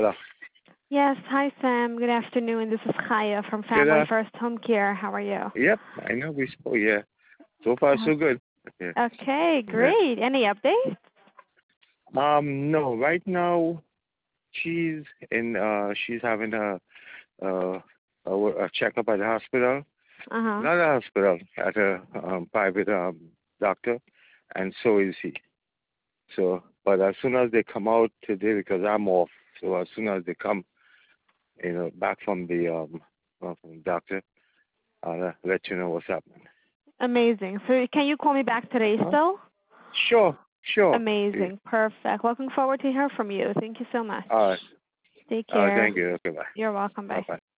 Hello. Yes. Hi, Sam. Good afternoon. This is Chaya from Good Family First Home Care. How are you? Yep, I know we spoke. Yeah. So far, Uh, so good. Yeah. Okay, Yeah. great. Any updates? No. Right now, she's in. She's having uh a checkup at the hospital. Uh-huh. Not a hospital, at a private doctor, and so is he. So, but as soon as they come out today, because I'm off, so as soon as they come, back from the doctor, I'll let you know what's happening. Amazing. So can you call me back today Huh? still? Sure, sure. Yeah. Amazing. Perfect. Looking forward to hear from you. Thank you so much. All right. Take care. Thank you. Okay, bye. You're welcome. Bye Bye. bye.